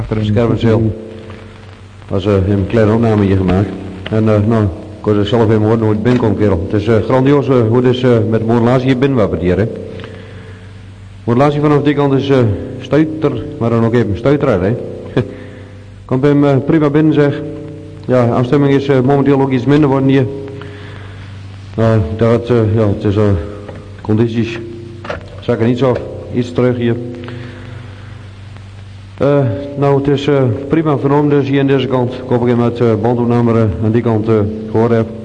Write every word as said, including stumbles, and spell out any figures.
Scherpenzeel. Was uh, een kleine opname hier gemaakt. En uh, nou, ik kon er zelf even horen hoe het binnenkomt, kerel. Het is uh, grandioos uh, hoe het is uh, met modulatie hier binnenwapperd hier, hè. Modulatie vanaf die kant is uh, stuiter, maar dan ook even stuiter, hè. Komt bij hem uh, prima binnen, zeg. Ja, afstemming is uh, momenteel ook iets minder worden hier. Nou, dat, uh, ja, het is uh, condities. Zakken niet zo, iets terug hier. Uh, nou, het is uh, prima vernomen dus hier aan deze kant. Ik hoop dat ik met uh, bandopname uh, aan die kant uh, gehoord heb.